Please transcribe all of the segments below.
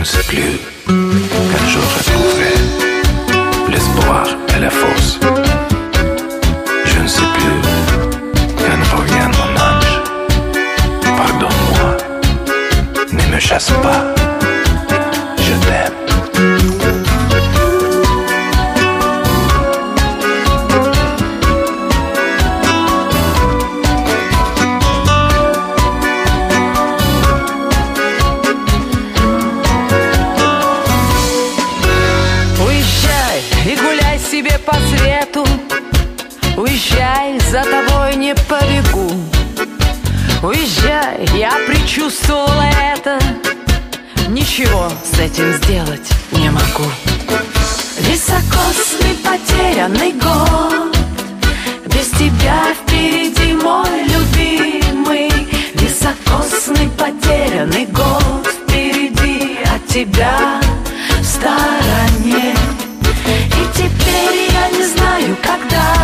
ne sais plus quel jour retrouver l'espoir et la force. Je ne sais plus quand revient mon ange. Pardonne-moi, ne me chasse pas, je t'aime. Себе по свету, уезжай, за тобой не побегу. Уезжай, я предчувствовала это, ничего с этим сделать не могу. Високосный потерянный год, без тебя впереди мой любимый. Високосный потерянный год впереди, от тебя в стороне. И теперь я не знаю, когда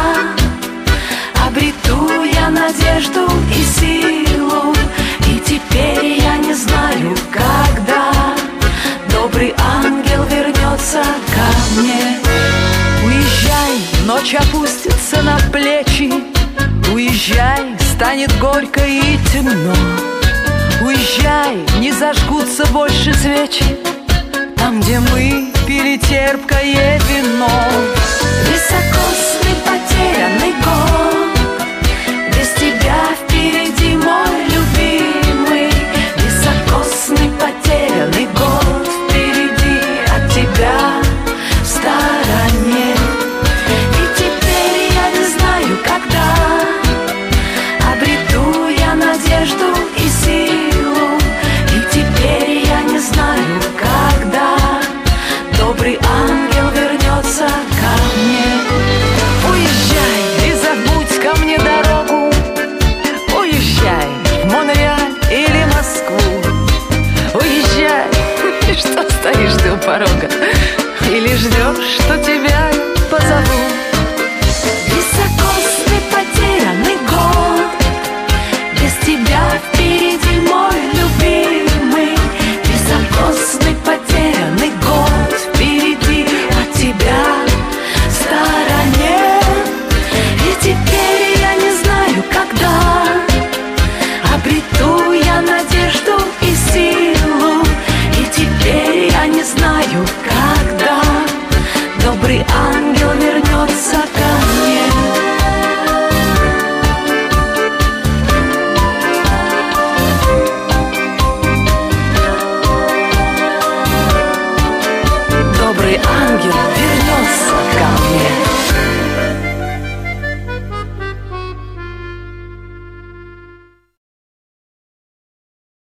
обрету я надежду и силу. И теперь я не знаю, когда добрый ангел вернется ко мне. Уезжай, ночь опустится на плечи. Уезжай, станет горько и темно. Уезжай, не зажгутся больше свечи там, где мы пили терпкое вино. Високосный потерянный год, без тебя впереди мой любимый. Високосный потерянный год впереди, от тебя в стороне. И теперь я не знаю, когда обрету я надежду и силу. И теперь я не знаю, когда добрый ангел вернется ко мне. Уезжай и забудь ко мне дорогу. Уезжай в Монреаль или Москву. Уезжай, что стоишь ты у порога? Или ждешь, что тебе